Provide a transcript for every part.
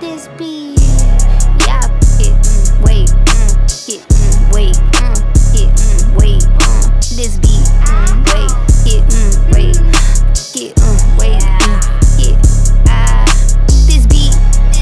this beat. Yeah, it, wait, it, wait, it, wait, this beat, wait, it, wait, it, wait, it, this beat,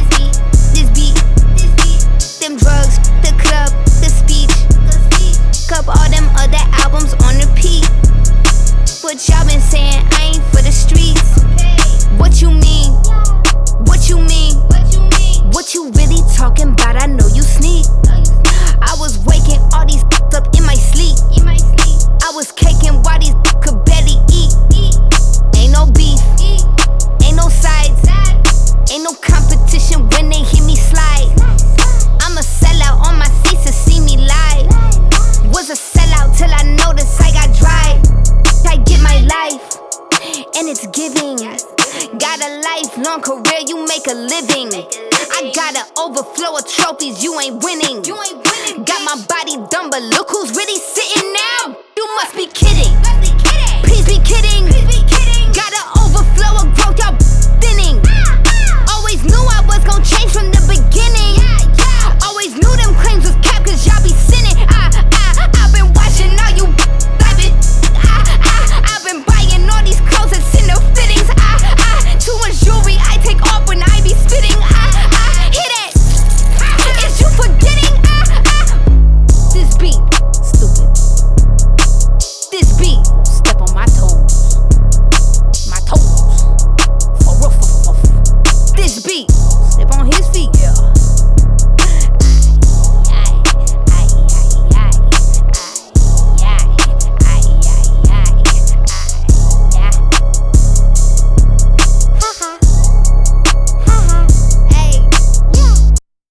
them drugs, the club, the speech, cup all them other albums on repeat. What y'all been saying, I ain't for the streets. What you mean? What you mean? What you really talking about? I know you sneak. I was waking all these up in my sleep. I was caking while these could barely eat. Ain't no beef, ain't no sides, ain't no competition when they hear me slide. I'm a sellout on my seats to see me live. Was a sellout till I noticed I got dry. I get my life, and it's giving. Got a lifelong career, you make a living. I got an overflow of trophies, you ain't winning. Got my body done, but look who's really sitting.